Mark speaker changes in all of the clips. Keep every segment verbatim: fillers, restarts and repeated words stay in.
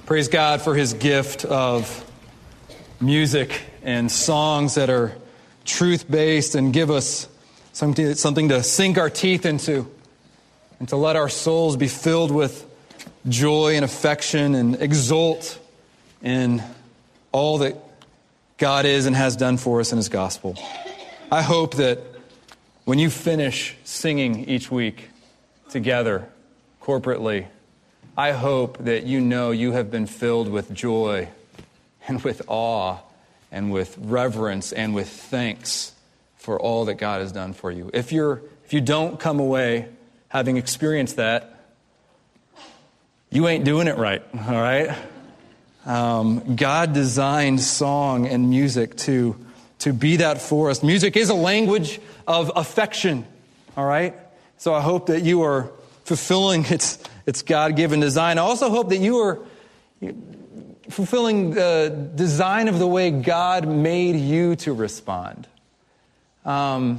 Speaker 1: Praise God for his gift of music and songs that are truth-based and give us something, something to sink our teeth into and to let our souls be filled with joy and affection and exult in all that God is and has done for us in his gospel. I hope that when you finish singing each week together, corporately, I hope that you know you have been filled with joy and with awe and with reverence and with thanks for all that God has done for you. If you're if you don't come away having experienced that, you ain't doing it right, all right? Um, God designed song and music to, to be that for us. Music is a language of affection, all right? So I hope that you are fulfilling its its God-given design. I also hope that you are fulfilling the design of the way God made you to respond. Um,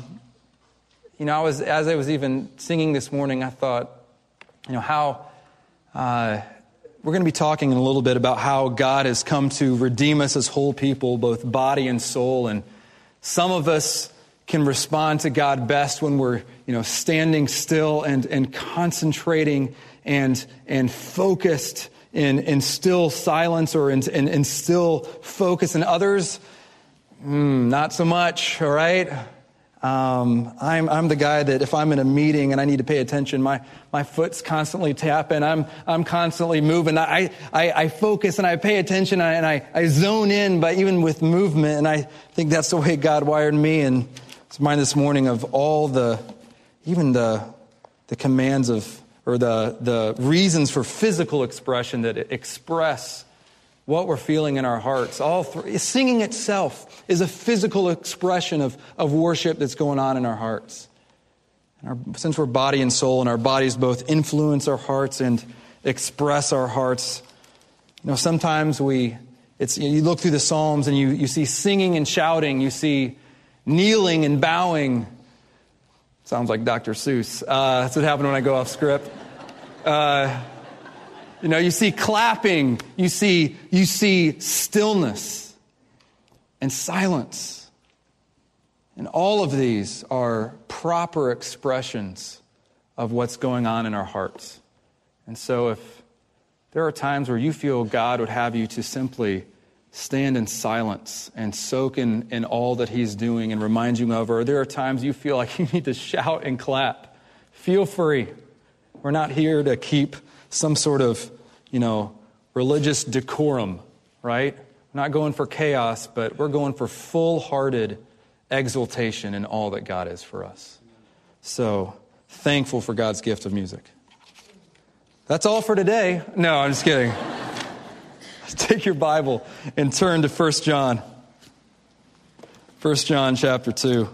Speaker 1: you know, I was as I was even singing this morning, I thought, you know, how uh, we're going to be talking in a little bit about how God has come to redeem us as whole people, both body and soul, and some of us can respond to God best when we're, you know, standing still and, and concentrating and and focused in, in still silence or in, in, in still focus. And others, mm, not so much, all right? Um, I'm I'm the guy that if I'm in a meeting and I need to pay attention, my, my foot's constantly tapping. I'm I'm constantly moving. I I, I focus and I pay attention and I, I zone in, but even with movement. And I think that's the way God wired me. And it's mine this morning of all the, even the the commands of, or the, the reasons for physical expression that express what we're feeling in our hearts. All three, singing itself is a physical expression of, of worship that's going on in our hearts. And our, since we're body and soul, and our bodies both influence our hearts and express our hearts, you know, sometimes we, it's you look through the Psalms and you, you see singing and shouting, you see kneeling and bowing. Sounds like Doctor Seuss. Uh, that's what happened when I go off script. Uh, you know, you see clapping, you see you see stillness and silence. And all of these are proper expressions of what's going on in our hearts. And so if there are times where you feel God would have you to simply stand in silence and soak in, in all that he's doing and remind you of, or there are times you feel like you need to shout and clap, feel free. We're not here to keep some sort of, you know, religious decorum, right? We're not going for chaos, but we're going for full-hearted exultation in all that God is for us. So, thankful for God's gift of music. That's all for today. No, I'm just kidding. Take your Bible and turn to First John. First John chapter two.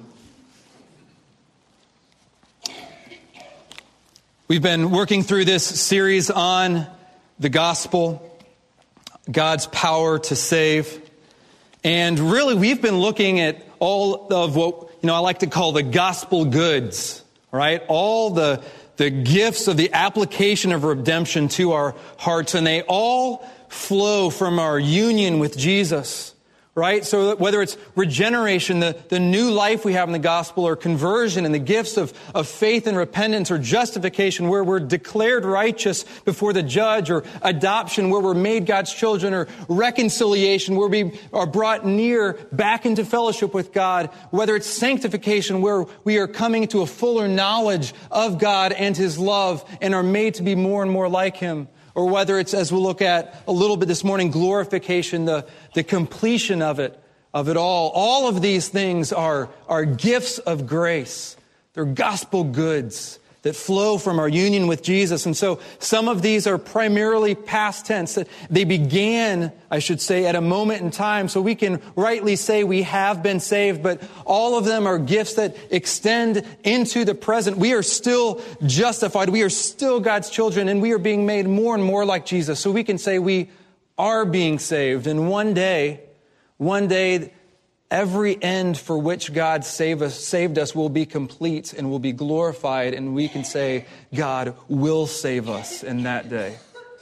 Speaker 1: We've been working through this series on the gospel, God's power to save. And really, we've been looking at all of what, you know, I like to call the gospel goods, right? All the, the gifts of the application of redemption to our hearts. And they all flow from our union with Jesus, right? So whether it's regeneration, the, the new life we have in the gospel, or conversion and the gifts of, of faith and repentance, or justification where we're declared righteous before the judge, or adoption where we're made God's children, or reconciliation where we are brought near back into fellowship with God, whether it's sanctification where we are coming to a fuller knowledge of God and his love and are made to be more and more like him. Or whether it's, as we'll look at a little bit this morning, glorification, the, the completion of it, of it all. All of these things are, are gifts of grace. They're gospel goods that flow from our union with Jesus. And so some of these are primarily past tense. They began, I should say, at a moment in time, so we can rightly say we have been saved, but all of them are gifts that extend into the present. We are still justified. We are still God's children, and we are being made more and more like Jesus. So we can say we are being saved. And one day, one day, every end for which God save us, saved us will be complete and will be glorified, and we can say God will save us in that day.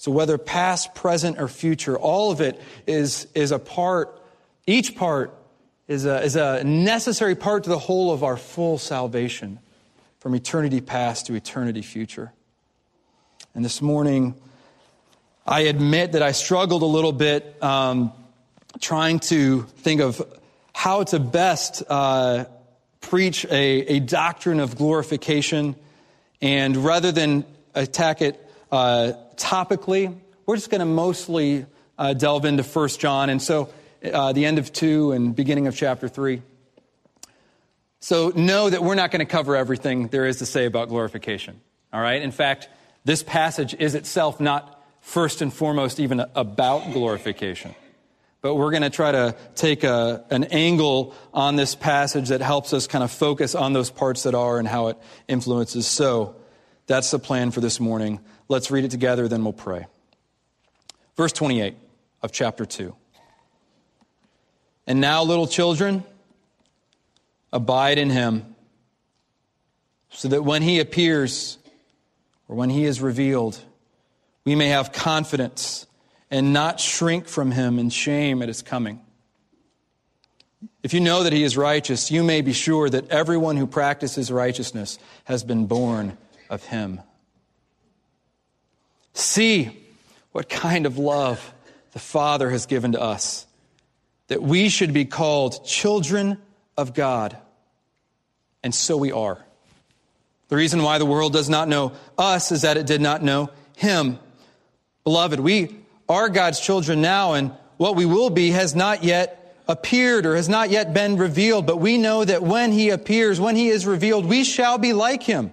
Speaker 1: So whether past, present, or future, all of it is, is a part, each part is a, is a necessary part to the whole of our full salvation from eternity past to eternity future. And this morning, I admit that I struggled a little bit um, trying to think of how to best uh, preach a, a doctrine of glorification. And rather than attack it uh, topically, we're just going to mostly uh, delve into First John. And so uh, the end of two and beginning of chapter three. So know that we're not going to cover everything there is to say about glorification. All right? In fact, this passage is itself not first and foremost even about glorification. But we're going to try to take a, an angle on this passage that helps us kind of focus on those parts that are and how it influences. So that's the plan for this morning. Let's read it together, then we'll pray. Verse twenty-eight of chapter two. And now, little children, abide in him, so that when he appears, or when he is revealed, we may have confidence and not shrink from him in shame at his coming. If you know that he is righteous, you may be sure that everyone who practices righteousness has been born of him. See what kind of love the Father has given to us, that we should be called children of God. And so we are. The reason why the world does not know us is that it did not know him. Beloved, we are God's children now, and what we will be has not yet appeared or has not yet been revealed. But we know that when he appears, when he is revealed, we shall be like him,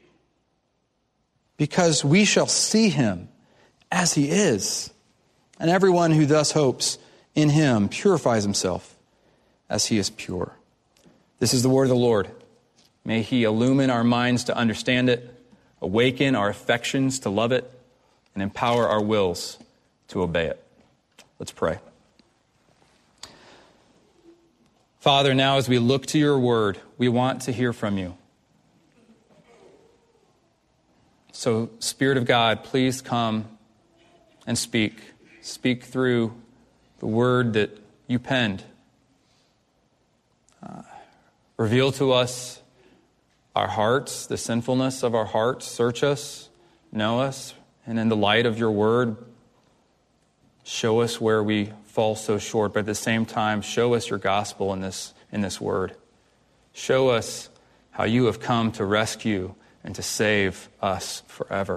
Speaker 1: because we shall see him as he is. And everyone who thus hopes in him purifies himself as he is pure. This is the word of the Lord. May he illumine our minds to understand it, awaken our affections to love it, and empower our wills to obey it. Let's pray. Father, now as we look to your word, we want to hear from you. So, Spirit of God, please come and speak. Speak through the word that you penned. Uh, reveal to us our hearts, the sinfulness of our hearts. Search us, know us, and in the light of your word, show us where we fall so short, but at the same time, show us your gospel in this, in this word. Show us how you have come to rescue and to save us forever.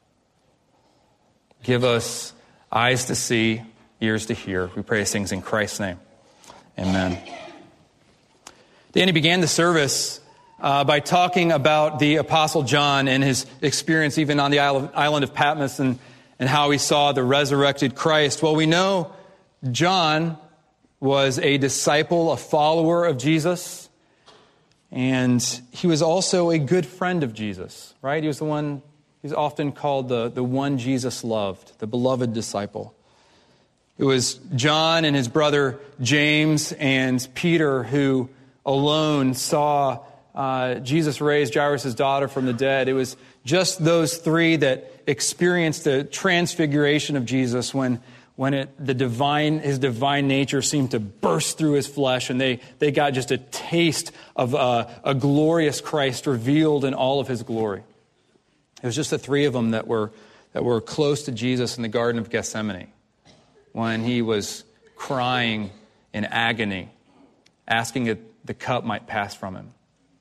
Speaker 1: Give us eyes to see, ears to hear. We pray these things in Christ's name. Amen. Danny began the service uh, by talking about the Apostle John and his experience even on the island of Patmos and, and how he saw the resurrected Christ. Well, we know John was a disciple, a follower of Jesus, and he was also a good friend of Jesus, right? He was the one, he's often called the, the one Jesus loved, the beloved disciple. It was John and his brother James and Peter who alone saw uh, Jesus raise Jairus' daughter from the dead. It was just those three that experienced the transfiguration of Jesus when when it, the divine, his divine nature seemed to burst through his flesh, and they, they got just a taste of uh, a glorious Christ revealed in all of his glory. It was just the three of them that were that were close to Jesus in the Garden of Gethsemane when he was crying in agony, asking that the cup might pass from him.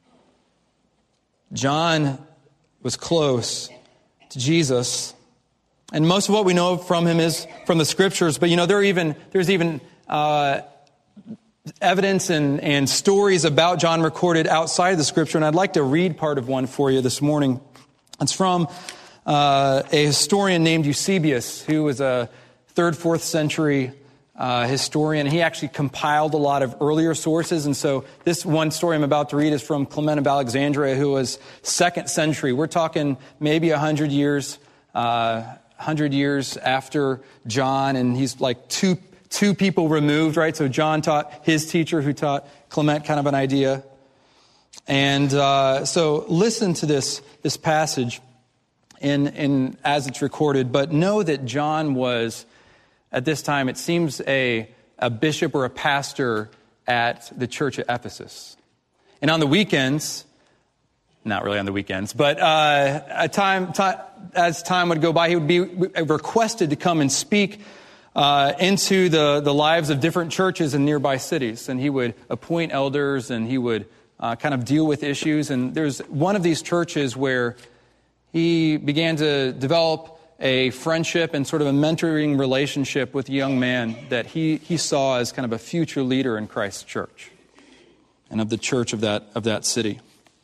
Speaker 1: John was close to Jesus, and most of what we know from him is from the Scriptures. But you know, there are even there's even uh, evidence and, and stories about John recorded outside of the Scripture, and I'd like to read part of one for you this morning. It's from uh, a historian named Eusebius, who was a third, fourth century uh, historian. He actually compiled a lot of earlier sources, and so this one story I'm about to read is from Clement of Alexandria, who was second century. We're talking maybe a hundred years, uh, hundred years after John, and he's like two two people removed, right? So John taught his teacher, who taught Clement kind of an idea. And uh, so listen to this this passage in, in as it's recorded, but know that John was, at this time, it seems a, a bishop or a pastor at the church at Ephesus. And on the weekends, not really on the weekends, but uh, a time, time, as time would go by, he would be requested to come and speak uh, into the, the lives of different churches in nearby cities. And he would appoint elders, and he would uh, kind of deal with issues. And there's one of these churches where he began to develop a friendship and sort of a mentoring relationship with a young man that he, he saw as kind of a future leader in Christ's church and of the church of that of that city.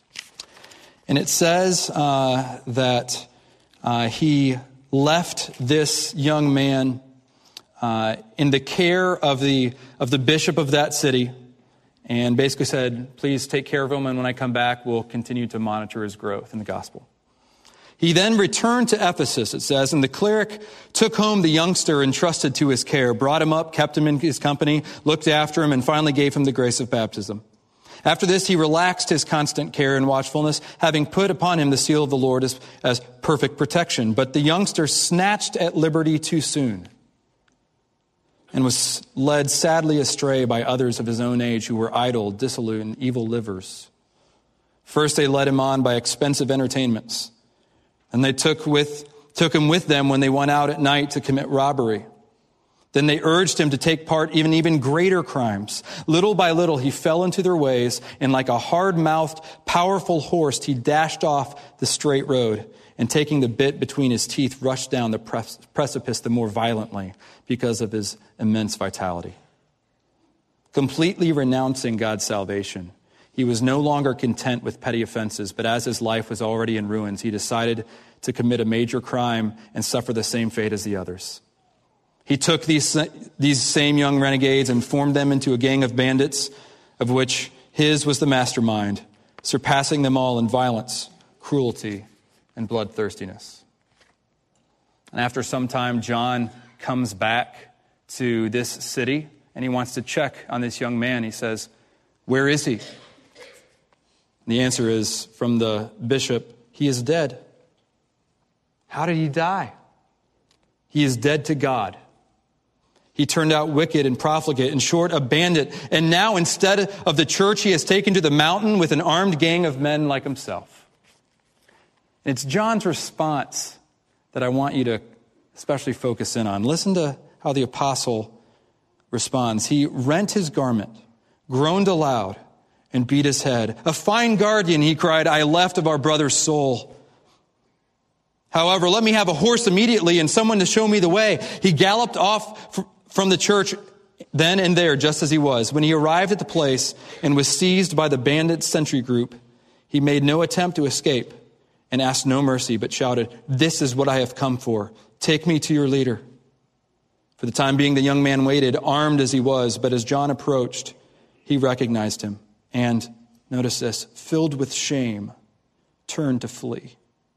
Speaker 1: And it says uh, that uh, he left this young man uh, in the care of the of the bishop of that city, and basically said, "Please take care of him, and when I come back, we'll continue to monitor his growth in the gospel." He then returned to Ephesus, it says, and the cleric took home the youngster entrusted to his care, brought him up, kept him in his company, looked after him, and finally gave him the grace of baptism. After this, he relaxed his constant care and watchfulness, having put upon him the seal of the Lord as, as perfect protection. But the youngster snatched at liberty too soon and was led sadly astray by others of his own age who were idle, dissolute, and evil livers. First, they led him on by expensive entertainments. And they took with took him with them when they went out at night to commit robbery. Then they urged him to take part in even greater crimes. Little by little, he fell into their ways, and like a hard-mouthed, powerful horse, he dashed off the straight road, and taking the bit between his teeth, rushed down the precipice the more violently because of his immense vitality. Completely renouncing God's salvation, he was no longer content with petty offenses, but as his life was already in ruins, he decided to commit a major crime and suffer the same fate as the others. He took these, these same young renegades and formed them into a gang of bandits, of which his was the mastermind, surpassing them all in violence, cruelty, and bloodthirstiness. And after some time, John comes back to this city, and he wants to check on this young man. He says, "Where is he?" The answer is from the bishop, "He is dead." How did he die? He is dead to God. He turned out wicked and profligate, in short, a bandit. And now instead of the church, he has taken to the mountain with an armed gang of men like himself. It's John's response that I want you to especially focus in on. Listen to how the apostle responds. He rent his garment, groaned aloud, and beat his head. "A fine guardian," he cried, "I left of our brother's soul. However, let me have a horse immediately and someone to show me the way." He galloped off from the church then and there, just as he was. When he arrived at the place and was seized by the bandit sentry group, he made no attempt to escape and asked no mercy, but shouted, "This is what I have come for. Take me to your leader." For the time being, the young man waited, armed as he was, but as John approached, he recognized him. And, notice this, filled with shame, turned to flee.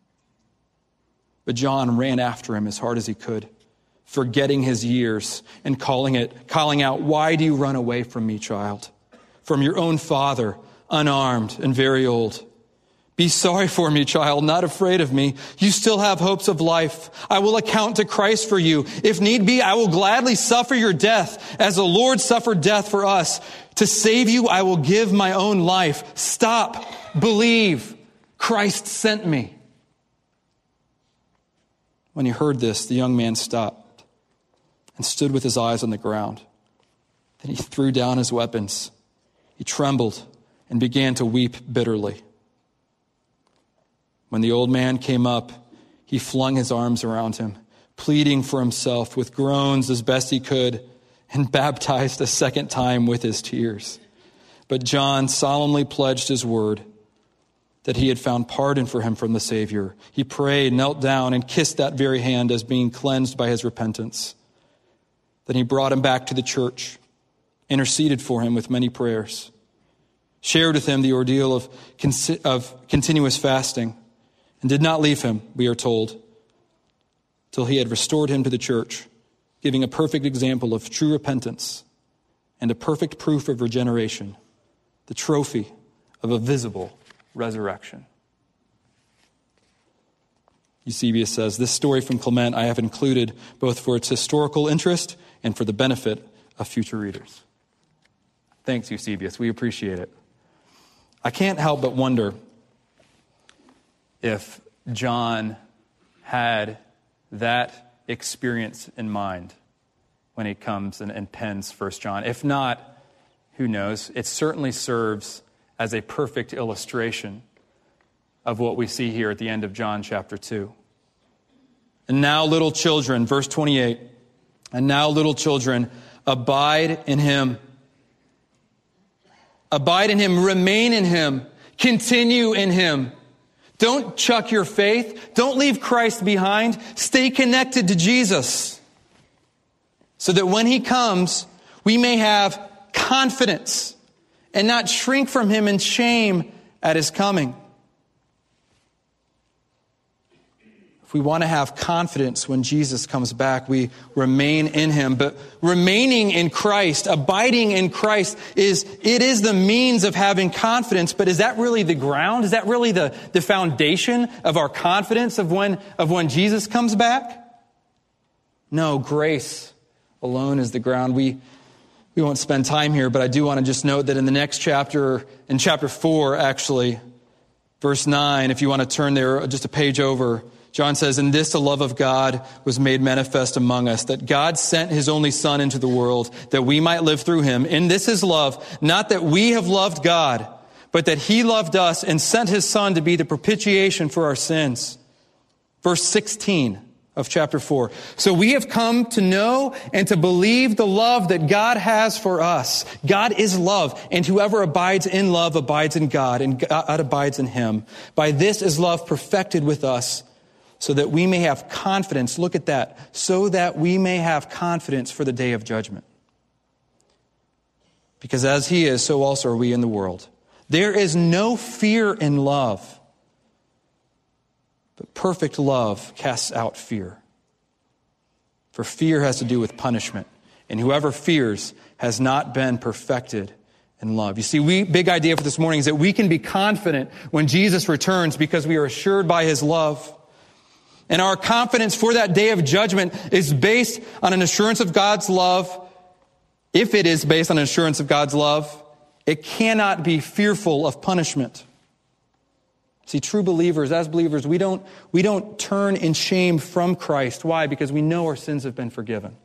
Speaker 1: But John ran after him as hard as he could, forgetting his years and calling it, calling out, "Why do you run away from me, child? From your own father, unarmed and very old. Be sorry for me, child, not afraid of me. You still have hopes of life. I will account to Christ for you. If need be, I will gladly suffer your death, as the Lord suffered death for us. To save you, I will give my own life. Stop. Believe. Christ sent me." When he heard this, the young man stopped and stood with his eyes on the ground. Then he threw down his weapons. He trembled and began to weep bitterly. When the old man came up, he flung his arms around him, pleading for himself with groans as best he could, and baptized a second time with his tears. But John solemnly pledged his word that he had found pardon for him from the Savior. He prayed, knelt down, and kissed that very hand as being cleansed by his repentance. Then he brought him back to the church, interceded for him with many prayers, shared with him the ordeal of, of continuous fasting, and did not leave him, we are told, till he had restored him to the church, giving a perfect example of true repentance and a perfect proof of regeneration, the trophy of a visible resurrection. Eusebius says, this story from Clement I have included both for its historical interest and for the benefit of future readers. Thanks, Eusebius. We appreciate it. I can't help but wonder if John had that experience in mind when he comes and, and pens First John. If not, who knows? It certainly serves as a perfect illustration of what we see here at the end of John chapter two. And now, little children, verse twenty-eight, and now, little children, abide in him. Abide in him, remain in him, continue in him. Don't chuck your faith. Don't leave Christ behind. Stay connected to Jesus so that when he comes, we may have confidence and not shrink from him in shame at his coming. If we want to have confidence when Jesus comes back, we remain in him. But remaining in Christ, abiding in Christ, is it is the means of having confidence. But is that really the ground? Is that really the, the foundation of our confidence of when, of when Jesus comes back? No, grace alone is the ground. We, we won't spend time here, but I do want to just note that in the next chapter, in chapter four, actually, verse nine, if you want to turn there just a page over, John says, "In this the love of God was made manifest among us, that God sent his only Son into the world, that we might live through him. In this is love, not that we have loved God, but that he loved us and sent his Son to be the propitiation for our sins." Verse sixteen of chapter four. "So we have come to know and to believe the love that God has for us. God is love, and whoever abides in love abides in God, and God abides in him. By this is love perfected with us, so that we may have confidence." Look at that. So that we may have confidence for the day of judgment. Because as he is, so also are we in the world. There is no fear in love, but perfect love casts out fear. For fear has to do with punishment, and whoever fears has not been perfected in love. You see, we big idea for this morning is that we can be confident when Jesus returns because we are assured by his love. And our confidence for that day of judgment is based on an assurance of God's love. If it is based on an assurance of God's love, it cannot be fearful of punishment. See, true believers, as believers, we don't, we don't turn in shame from Christ. Why? Because we know our sins have been forgiven.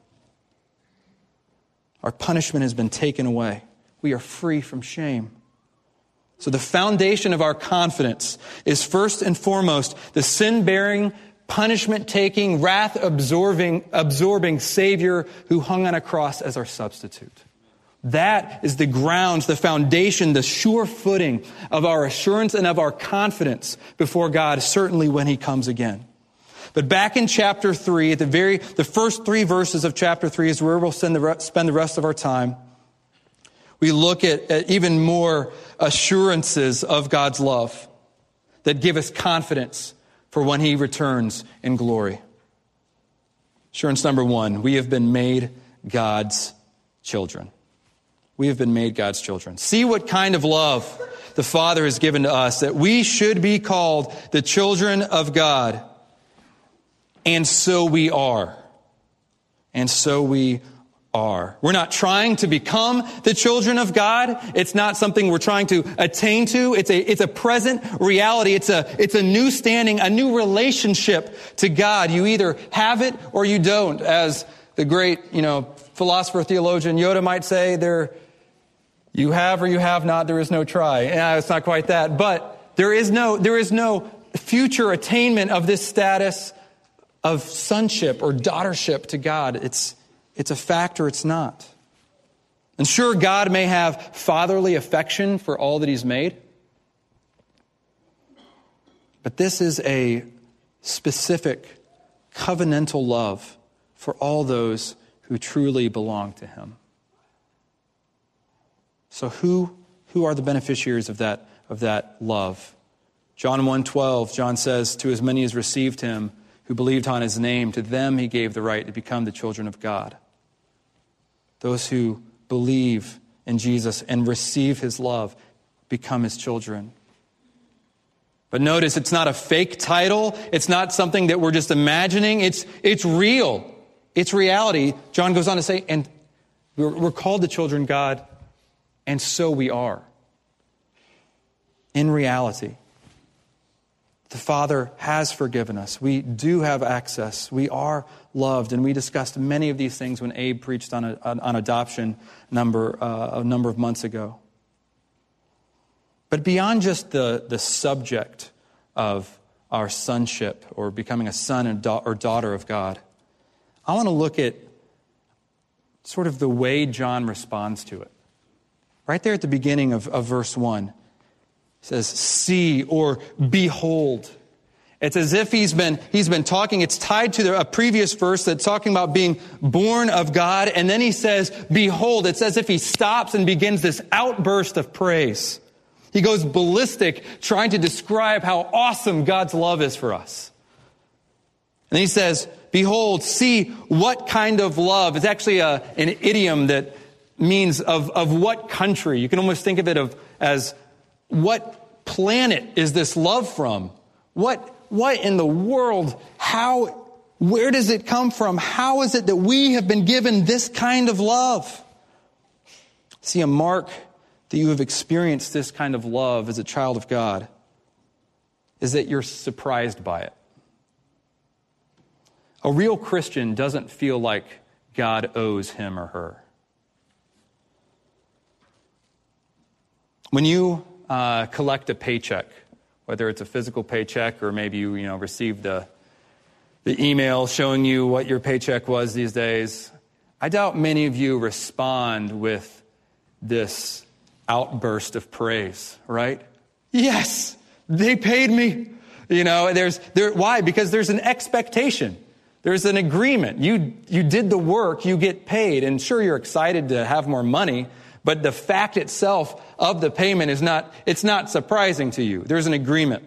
Speaker 1: Our punishment has been taken away. We are free from shame. So the foundation of our confidence is first and foremost the sin-bearing, punishment-taking, wrath-absorbing absorbing Savior who hung on a cross as our substitute. That is the grounds, the foundation, the sure footing of our assurance and of our confidence before God, certainly when he comes again. But back in chapter three, at the very, the first three verses of chapter three is where we'll spend the, spend the rest of our time. We look at, at even more assurances of God's love that give us confidence for when he returns in glory. Assurance number one, we have been made God's children. We have been made God's children. See what kind of love the Father has given to us, that we should be called the children of God. And so we are. And so we are. We're not trying to become the children of God. It's not something we're trying to attain to. It's a, it's a present reality. It's a, it's a new standing, a new relationship to God. You either have it or you don't. As the great, you know, philosopher, theologian Yoda might say, there, you have or you have not, there is no try. Yeah, it's not quite that. But there is no, there is no future attainment of this status of sonship or daughtership to God. It's, It's a fact or it's not. And sure, God may have fatherly affection for all that he's made. But this is a specific covenantal love for all those who truly belong to him. So who, who are the beneficiaries of that, of that love? John one twelve, John says, "To as many as received him, who believed on his name, to them he gave the right to become the children of God." Those who believe in Jesus and receive his love become his children. But notice it's not a fake title. It's not something that we're just imagining. It's, it's real. It's reality. John goes on to say, and we're, we're called the children of God, and so we are. In reality, the Father has forgiven us. We do have access. We are loved. And we discussed many of these things when Abe preached on, a, on adoption number, uh, a number of months ago. But beyond just the, the subject of our sonship or becoming a son and da- or daughter of God, I want to look at sort of the way John responds to it. Right there at the beginning of, of verse one, it says, see or behold. It's as if he's been, he's been talking, it's tied to the, a previous verse that's talking about being born of God, and then he says, behold. It's as if he stops and begins this outburst of praise. He goes ballistic trying to describe how awesome God's love is for us. And he says, behold, see what kind of love. It's actually a, an idiom that means of, of what country. You can almost think of it of, as what planet is this love from? What, what in the world? How, where does it come from? How is it that we have been given this kind of love? See, a mark that you have experienced this kind of love as a child of God is that you're surprised by it. A real Christian doesn't feel like God owes him or her. When you uh, collect a paycheck, whether it's a physical paycheck or maybe you, you know, received the, the email showing you what your paycheck was these days, I doubt many of you respond with this outburst of praise, right? Yes, they paid me. You know, there's there. Why? Because there's an expectation. There's an agreement. You you did the work, you get paid, and sure, you're excited to have more money, but the fact itself of the payment is not. It's not surprising to you. There's an agreement.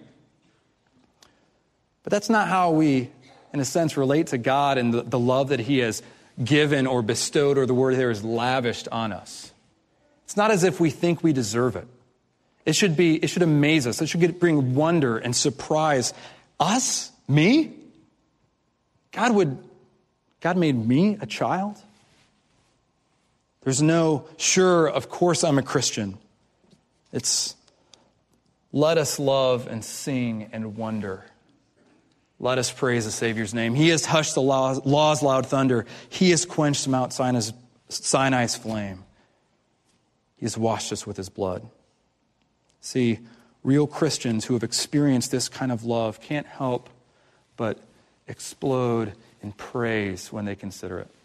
Speaker 1: But that's not how we, in a sense, relate to God and the, the love that He has given or bestowed, or the word there is lavished on us. It's not as if we think we deserve it. It should be, it should amaze us. It should get, bring wonder and surprise. Us? Me? God would, God made me a child? There's no, sure, of course I'm a Christian. It's, let us love and sing and wonder. Let us praise the Savior's name. He has hushed the law's, law's loud thunder. He has quenched Mount Sinai's, Sinai's flame. He has washed us with His blood. See, real Christians who have experienced this kind of love can't help but explode in praise when they consider it.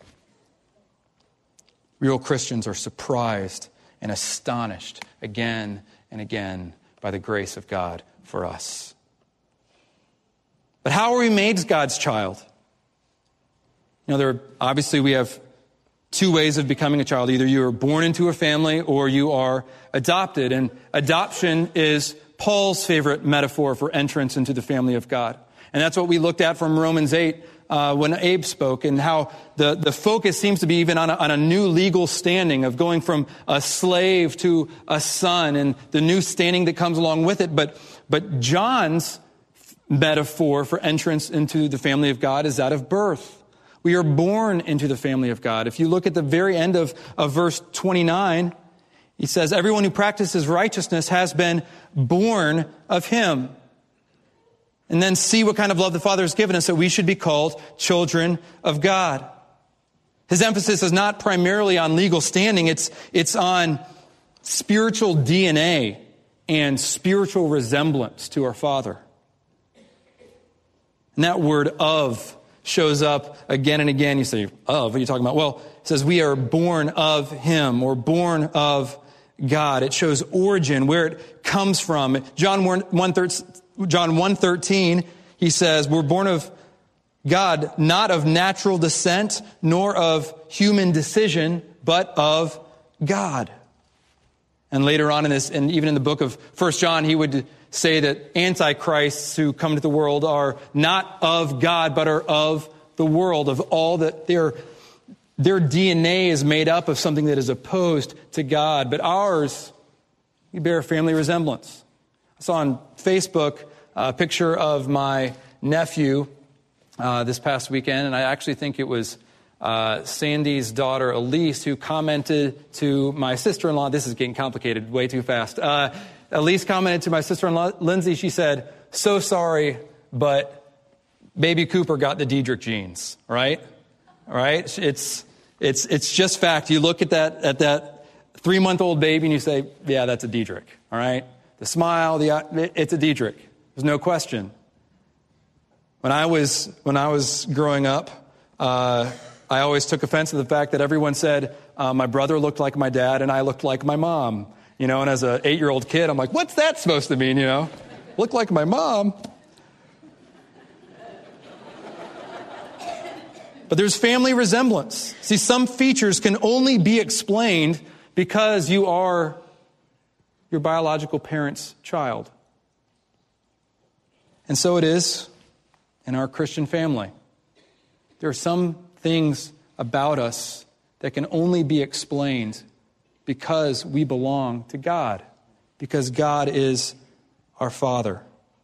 Speaker 1: Real Christians are surprised and astonished again and again by the grace of God for us. But how are we made God's child? You know, there are, obviously we have two ways of becoming a child. Either you are born into a family or you are adopted. And adoption is Paul's favorite metaphor for entrance into the family of God. And that's what we looked at from Romans eight uh, when Abe spoke, and how the, the focus seems to be even on a, on a new legal standing of going from a slave to a son and the new standing that comes along with it. But, but John's metaphor for entrance into the family of God is that of birth. We are born into the family of God. If you look at the very end of, of verse twenty-nine, he says, everyone who practices righteousness has been born of Him. And then see what kind of love the Father has given us, that we should be called children of God. His emphasis is not primarily on legal standing. It's, it's on spiritual D N A and spiritual resemblance to our Father. And that word of shows up again and again. You say, of, what are you talking about? Well, it says we are born of Him, or born of God. It shows origin, where it comes from. John one thirteen, he says, we're born of God, not of natural descent, nor of human decision, but of God. And later on in this, and even in the book of First John, he would say that antichrists who come to the world are not of God, but are of the world, of all that their, their D N A is made up of something that is opposed to God. But ours, we bear family resemblance. I saw on Facebook a picture of my nephew uh, this past weekend, and I actually think it was uh, Sandy's daughter, Elise, who commented to my sister-in-law. This is getting complicated way too fast. Uh, Elise commented to my sister-in-law, Lindsay. She said, "So sorry, but baby Cooper got the Diedrich genes," right? Right? It's it's it's just fact. You look at that at that three-month-old baby and you say, "Yeah, that's a Diedrich." All right? The smile, the it's a Diedrich. There's no question. When I was when I was growing up, uh, I always took offense to the fact that everyone said uh, my brother looked like my dad and I looked like my mom. You know, and as an eight-year-old kid, I'm like, "What's that supposed to mean?" You know, look like my mom. But there's family resemblance. See, some features can only be explained because you are your biological parent's child. And so it is in our Christian family. There are some things about us that can only be explained because we belong to God, because God is our Father.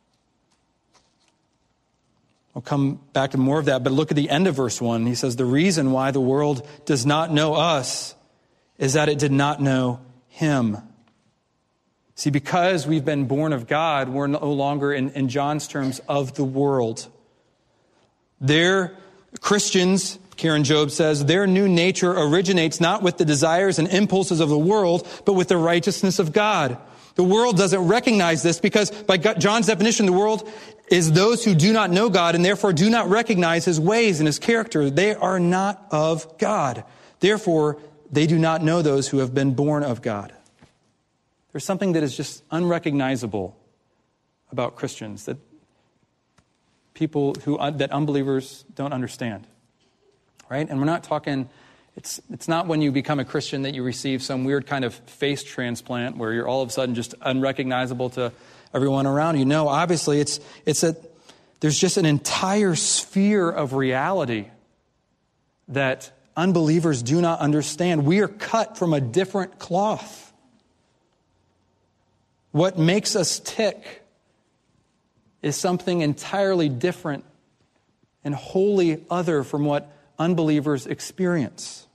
Speaker 1: I'll come back to more of that, but look at the end of verse one. He says, the reason why the world does not know us is that it did not know Him. See, because we've been born of God, we're no longer, in, in John's terms, of the world. Their Christians, Karen Job says, their new nature originates not with the desires and impulses of the world, but with the righteousness of God. The world doesn't recognize this because by John's definition, the world is those who do not know God and therefore do not recognize His ways and His character. They are not of God. Therefore, they do not know those who have been born of God. There's something that is just unrecognizable about Christians that people who that unbelievers don't understand. Right? And we're not talking, it's it's not when you become a Christian that you receive some weird kind of face transplant where you're all of a sudden just unrecognizable to everyone around you. No, obviously it's it's a there's just an entire sphere of reality that unbelievers do not understand. We are cut from a different cloth. What makes us tick is something entirely different and wholly other from what unbelievers experience.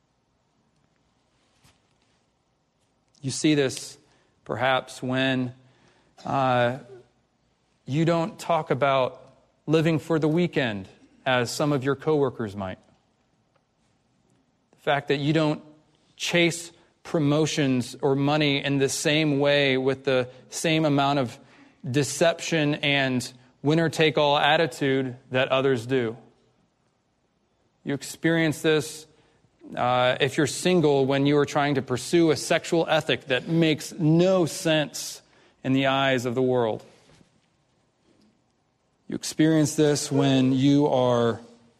Speaker 1: You see this perhaps when uh, you don't talk about living for the weekend as some of your coworkers might. The fact that you don't chase promotions or money in the same way with the same amount of deception and winner-take-all attitude that others do. You experience this uh, if you're single when you are trying to pursue a sexual ethic that makes no sense in the eyes of the world. You experience this when you are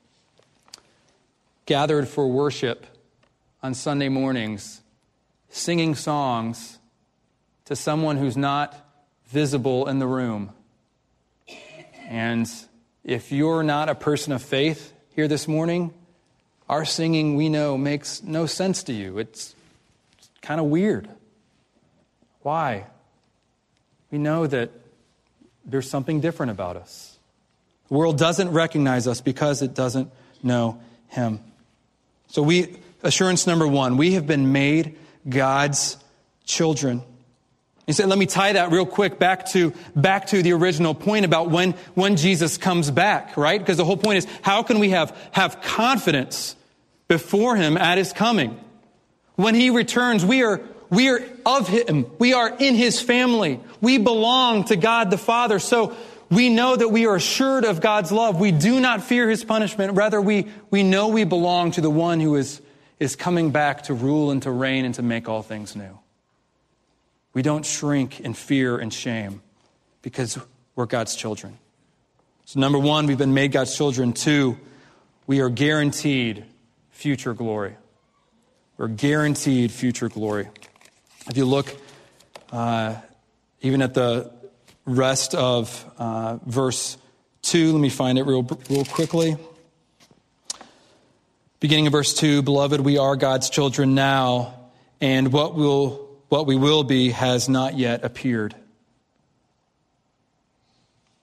Speaker 1: gathered for worship on Sunday mornings, singing songs to someone who's not visible in the room. And if you're not a person of faith here this morning, our singing, we know, makes no sense to you. It's kind of weird. Why? We know that there's something different about us. The world doesn't recognize us because it doesn't know Him. So we, assurance number one, we have been made God's children. You said, let me tie that real quick back to back to the original point about when, when Jesus comes back, right? Because the whole point is, how can we have, have confidence before Him at His coming? When He returns, we are, we are of Him. We are in His family. We belong to God the Father. So we know that we are assured of God's love. We do not fear His punishment. Rather, we, we know we belong to the one who is, is coming back to rule and to reign and to make all things new. We don't shrink in fear and shame because we're God's children. So number one, we've been made God's children. Two, we are guaranteed future glory. We're guaranteed future glory. If you look uh, even at the rest of uh, verse two, let me find it real, real quickly. Beginning of verse two, beloved, we are God's children now, and what will What we will be has not yet appeared.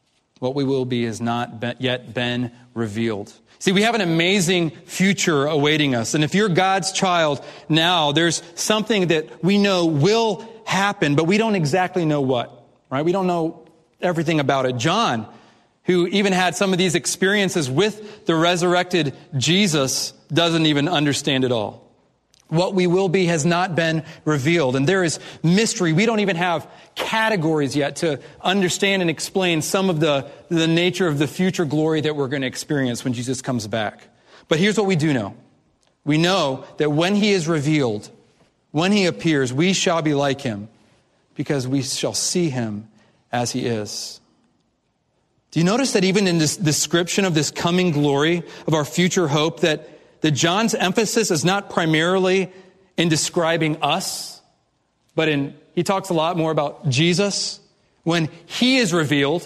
Speaker 1: What we will be has not been, yet been revealed. See, we have an amazing future awaiting us. And if you're God's child now, there's something that we know will happen, but we don't exactly know what, right? We don't know everything about it. John, who even had some of these experiences with the resurrected Jesus, doesn't even understand it all. What we will be has not been revealed. And there is mystery. We don't even have categories yet to understand and explain some of the, the nature of the future glory that we're going to experience when Jesus comes back. But here's what we do know. We know that when he is revealed, when he appears, we shall be like him because we shall see him as he is. Do you notice that even in this description of this coming glory, of our future hope, that that John's emphasis is not primarily in describing us, but in he talks a lot more about Jesus. When he is revealed,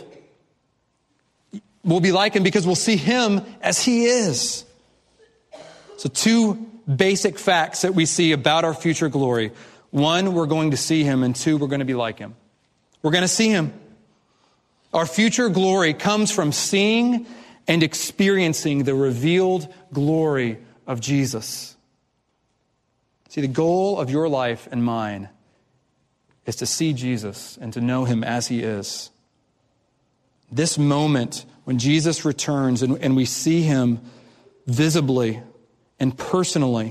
Speaker 1: we'll be like him because we'll see him as he is. So two basic facts that we see about our future glory. One, we're going to see him, and two, we're going to be like him. We're going to see him. Our future glory comes from seeing and experiencing the revealed glory of Jesus. See, the goal of your life and mine is to see Jesus and to know him as he is. This moment when Jesus returns and, and we see him visibly and personally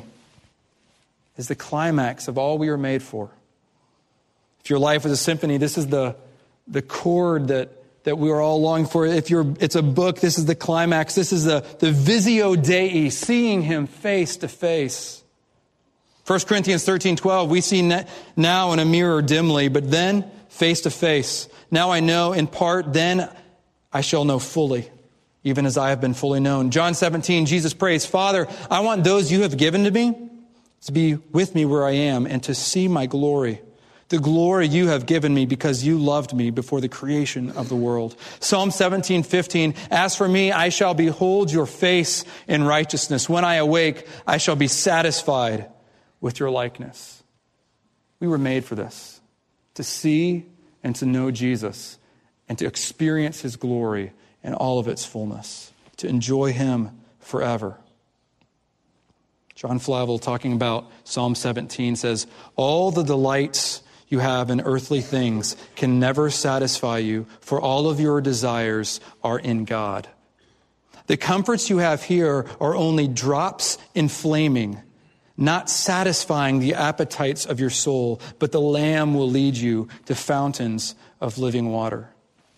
Speaker 1: is the climax of all we are made for. If your life is a symphony, this is the, the chord that that we are all longing for. If you're, it's a book, this is the climax. This is the, the Visio Dei, seeing him face to face. First Corinthians thirteen twelve, we see now in a mirror dimly, but then face to face. Now I know in part, then I shall know fully, even as I have been fully known. John seventeen, Jesus prays, Father, I want those you have given to me to be with me where I am and to see my glory. The glory you have given me because you loved me before the creation of the world. Psalm seventeen fifteen, as for me, I shall behold your face in righteousness. When I awake, I shall be satisfied with your likeness. We were made for this, to see and to know Jesus and to experience his glory in all of its fullness, to enjoy him forever. John Flavel, talking about Psalm seventeen, says, all the delights you have in earthly things can never satisfy you, for all of your desires are in God. The comforts you have here are only drops inflaming, not satisfying the appetites of your soul, but the Lamb will lead you to fountains of living water.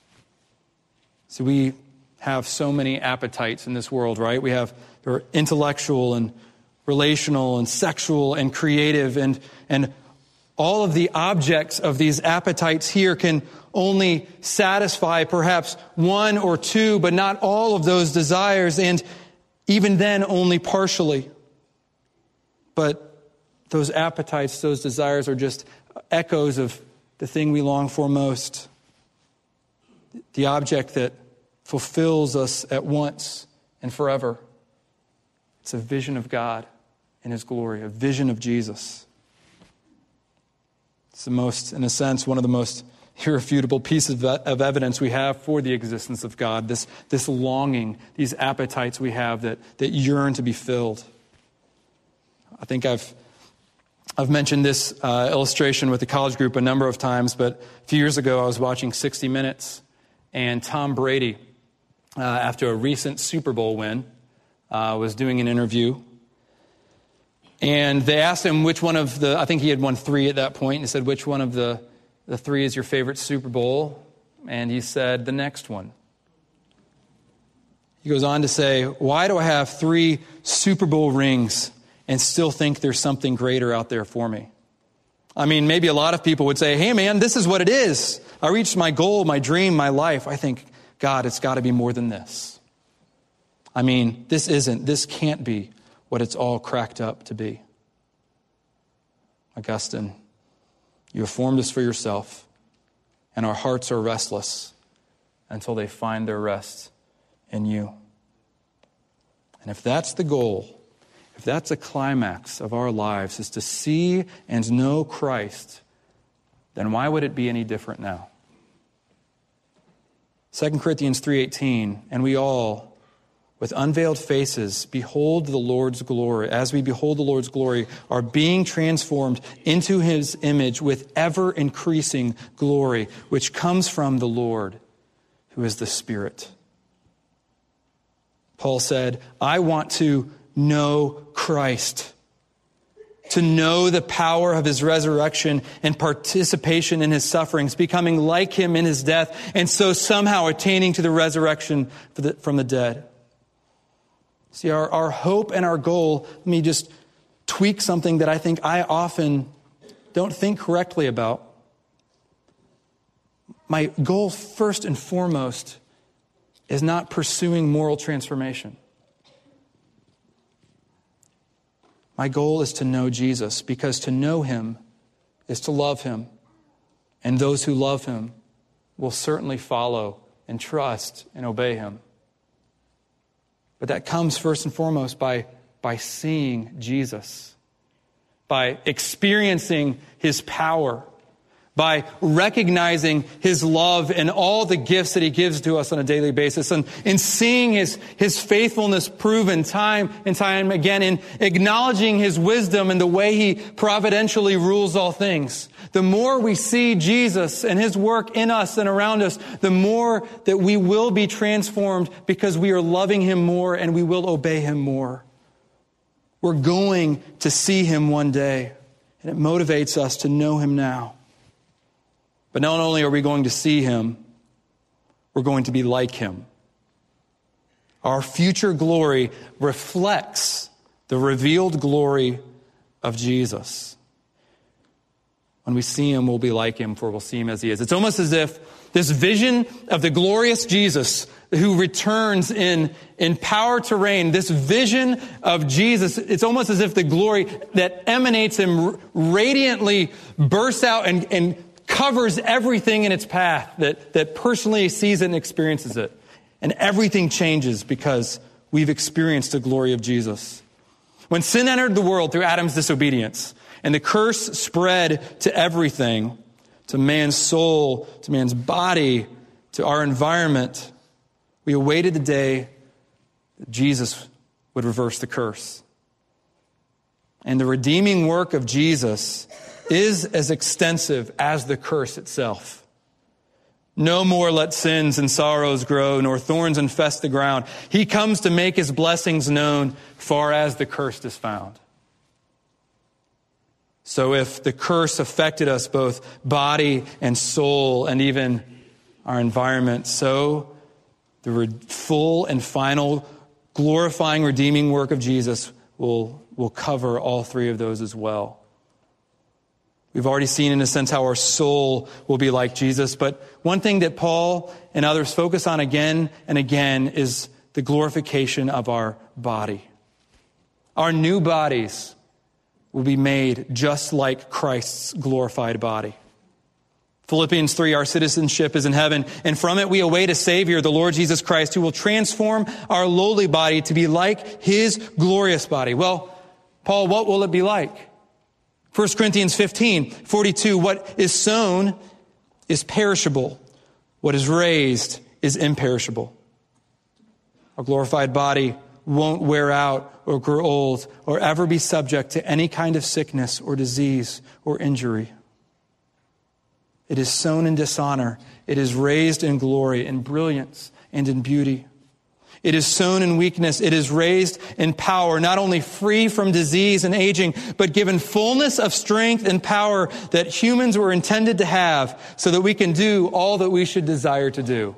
Speaker 1: So we have so many appetites in this world, right? We have they're intellectual and relational and sexual and creative, and and all of the objects of these appetites here can only satisfy perhaps one or two, but not all of those desires, and even then only partially. But those appetites, those desires are just echoes of the thing we long for most. The object that fulfills us at once and forever. It's a vision of God in his glory, a vision of Jesus. It's the most, in a sense, one of the most irrefutable pieces of evidence we have for the existence of God, this, this longing, these appetites we have that, that yearn to be filled. I think I've I've mentioned this uh, illustration with the college group a number of times, but a few years ago I was watching sixty minutes, and Tom Brady, uh, after a recent Super Bowl win, uh, was doing an interview. And they asked him which one of the, I think he had won three at that point, and he said, which one of the, the three is your favorite Super Bowl? And he said, the next one. He goes on to say, why do I have three Super Bowl rings and still think there's something greater out there for me? I mean, maybe a lot of people would say, hey man, this is what it is. I reached my goal, my dream, my life. I think, God, it's got to be more than this. I mean, this isn't, this can't be what it's all cracked up to be. Augustine, you have formed us for yourself, and our hearts are restless until they find their rest in you. And if that's the goal, if that's a climax of our lives, is to see and know Christ, then why would it be any different now? Second Corinthians three eighteen, and we all, with unveiled faces, behold the Lord's glory. As we behold the Lord's glory, are being transformed into his image with ever increasing glory, which comes from the Lord, who is the Spirit. Paul said, I want to know Christ, to know the power of his resurrection and participation in his sufferings, becoming like him in his death, and so somehow attaining to the resurrection from the dead. See, our, our hope and our goal, let me just tweak something that I think I often don't think correctly about. My goal, first and foremost, is not pursuing moral transformation. My goal is to know Jesus, because to know him is to love him. And those who love him will certainly follow and trust and obey him. But that comes first and foremost by, by seeing Jesus, by experiencing his power, by recognizing his love and all the gifts that he gives to us on a daily basis, and in seeing his, his faithfulness proven time and time again, in acknowledging his wisdom and the way he providentially rules all things. The more we see Jesus and his work in us and around us, the more that we will be transformed, because we are loving him more and we will obey him more. We're going to see him one day, and it motivates us to know him now. But not only are we going to see him, we're going to be like him. Our future glory reflects the revealed glory of Jesus. When we see him, we'll be like him, for we'll see him as he is. It's almost as if this vision of the glorious Jesus who returns in, in power to reign, this vision of Jesus, it's almost as if the glory that emanates him radiantly bursts out and, and covers everything in its path, that, that personally sees it and experiences it. And everything changes because we've experienced the glory of Jesus. When sin entered the world through Adam's disobedience, and the curse spread to everything, to man's soul, to man's body, to our environment, we awaited the day that Jesus would reverse the curse. And the redeeming work of Jesus is as extensive as the curse itself. No more let sins and sorrows grow, nor thorns infest the ground. He comes to make his blessings known, far as the cursed is found. So if the curse affected us, both body and soul, and even our environment, so the re- full and final glorifying, redeeming work of Jesus will, will cover all three of those as well. We've already seen, in a sense, how our soul will be like Jesus. But one thing that Paul and others focus on again and again is the glorification of our body. Our new bodies will be made just like Christ's glorified body. Philippians three, our citizenship is in heaven, and from it we await a Savior, the Lord Jesus Christ, who will transform our lowly body to be like his glorious body. Well, Paul, what will it be like? First Corinthians fifteen, forty-two, what is sown is perishable. What is raised is imperishable. Our glorified body won't wear out or grow old or ever be subject to any kind of sickness or disease or injury. It is sown in dishonor. It is raised in glory, in brilliance, and in beauty. It is sown in weakness. It is raised in power, not only free from disease and aging, but given fullness of strength and power that humans were intended to have, so that we can do all that we should desire to do.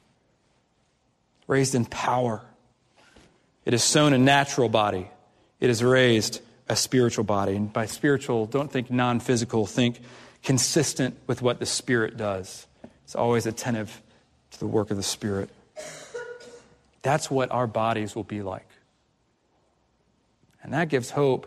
Speaker 1: Raised in power. It is sown a natural body. It is raised a spiritual body. And by spiritual, don't think non-physical. Think consistent with what the Spirit does. It's always attentive to the work of the Spirit. That's what our bodies will be like. And that gives hope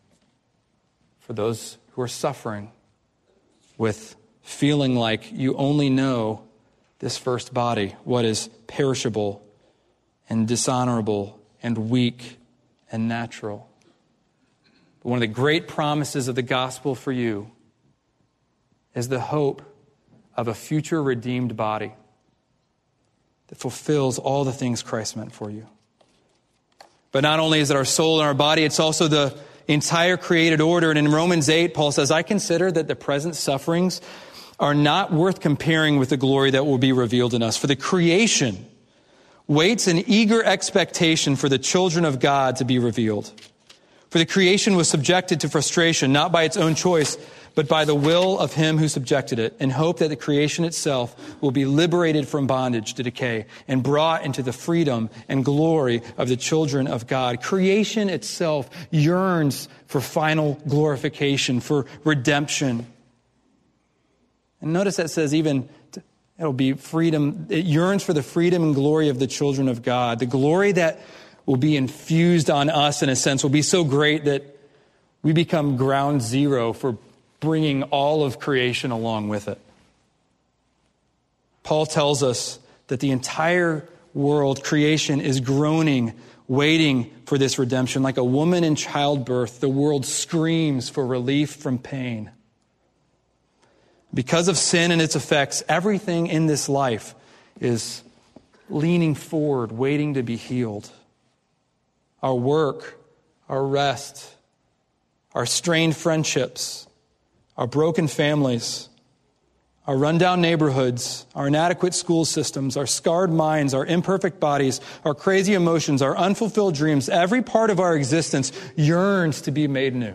Speaker 1: for those who are suffering with feeling like you only know this first body, what is perishable and dishonorable and weak and natural. But one of the great promises of the gospel for you is the hope of a future redeemed body. that fulfills all the things Christ meant for you. But not only is it our soul and our body, it's also the entire created order. And in Romans eight, Paul says, I consider that the present sufferings are not worth comparing with the glory that will be revealed in us. For the creation waits in eager expectation for the children of God to be revealed. For the creation was subjected to frustration, not by its own choice, but by the will of him who subjected it, in hope that the creation itself will be liberated from bondage to decay and brought into the freedom and glory of the children of God. Creation itself yearns for final glorification, for redemption. And notice that says even it'll be freedom. It yearns for the freedom and glory of the children of God. The glory that will be infused on us, in a sense, will be so great that we become ground zero for bringing all of creation along with it. Paul tells us that the entire world, creation, is groaning, waiting for this redemption. Like a woman in childbirth, the world screams for relief from pain. Because of sin and its effects, everything in this life is leaning forward, waiting to be healed. Our work, our rest, our strained friendships, our broken families, our rundown neighborhoods, our inadequate school systems, our scarred minds, our imperfect bodies, our crazy emotions, our unfulfilled dreams, every part of our existence yearns to be made new.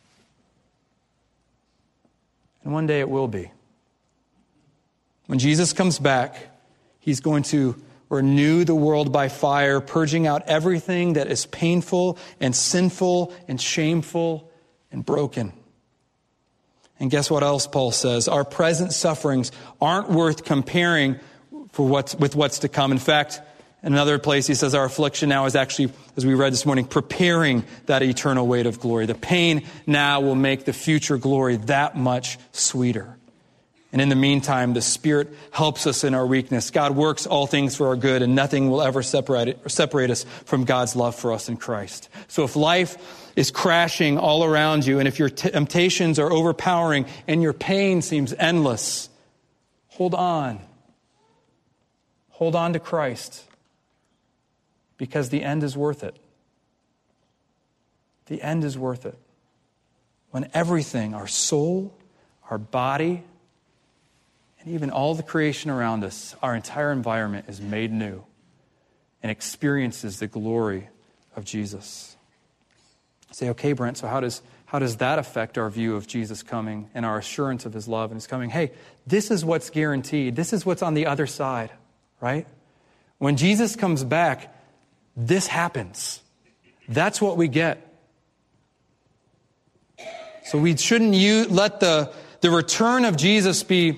Speaker 1: And one day it will be. When Jesus comes back, he's going to renew the world by fire, purging out everything that is painful and sinful and shameful and broken. And guess what else Paul says? Our present sufferings aren't worth comparing for what's, with what's to come. In fact, in another place he says our affliction now is actually, as we read this morning, preparing that eternal weight of glory. The pain now will make the future glory that much sweeter. And in the meantime, the Spirit helps us in our weakness. God works all things for our good, and nothing will ever separate it, separate us from God's love for us in Christ. So if life is crashing all around you, and if your temptations are overpowering and your pain seems endless, hold on. Hold on to Christ, because the end is worth it. The end is worth it. When everything, our soul, our body, and even all the creation around us, our entire environment is made new and experiences the glory of Jesus. Say, okay, Brent, so how does how does that affect our view of Jesus coming and our assurance of his love and his coming? Hey, this is what's guaranteed. This is what's on the other side, right? When Jesus comes back, this happens. That's what we get. So we shouldn't use, let the, the return of Jesus be,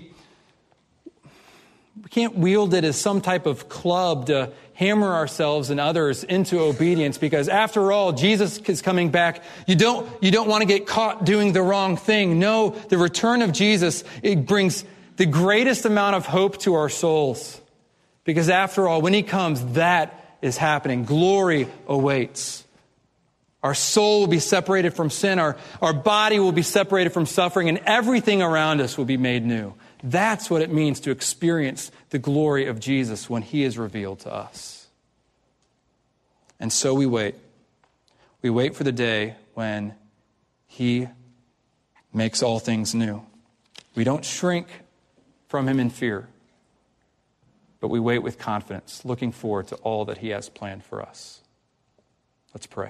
Speaker 1: we can't wield it as some type of club to hammer ourselves and others into obedience, because after all, Jesus is coming back. You don't, you don't want to get caught doing the wrong thing. No, the return of Jesus, it brings the greatest amount of hope to our souls. Because after all, when he comes, that is happening. Glory awaits. Our soul will be separated from sin. Our, our body will be separated from suffering, and everything around us will be made new. That's what it means to experience the glory of Jesus when he is revealed to us. And so we wait. We wait for the day when he makes all things new. We don't shrink from him in fear, but we wait with confidence, looking forward to all that he has planned for us. Let's pray.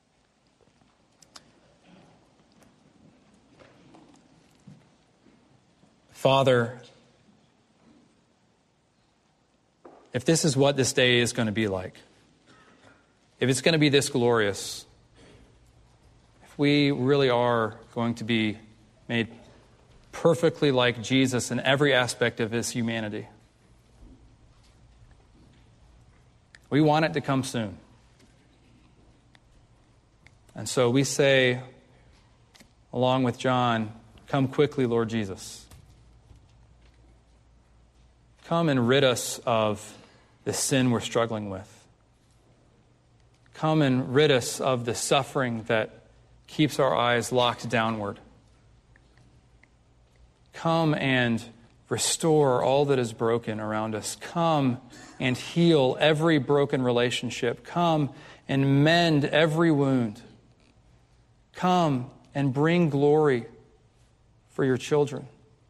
Speaker 1: Father, if this is what this day is going to be like, if it's going to be this glorious, if we really are going to be made perfectly like Jesus in every aspect of his humanity, we want it to come soon. And so we say, along with John, come quickly, Lord Jesus. Come and rid us of the sin we're struggling with. Come and rid us of the suffering that keeps our eyes locked downward. Come and restore all that is broken around us. Come and heal every broken relationship. Come and mend every wound. Come and bring glory for your children.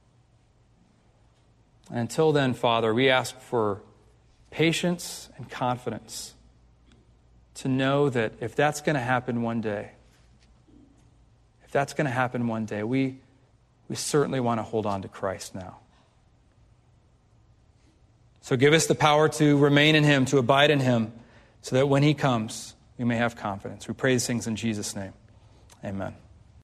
Speaker 1: And until then, Father, we ask for patience and confidence to know that if that's going to happen one day, if that's going to happen one day, we, we certainly want to hold on to Christ now. So give us the power to remain in him, to abide in him, so that when he comes, we may have confidence. We pray these things in Jesus' name. Amen.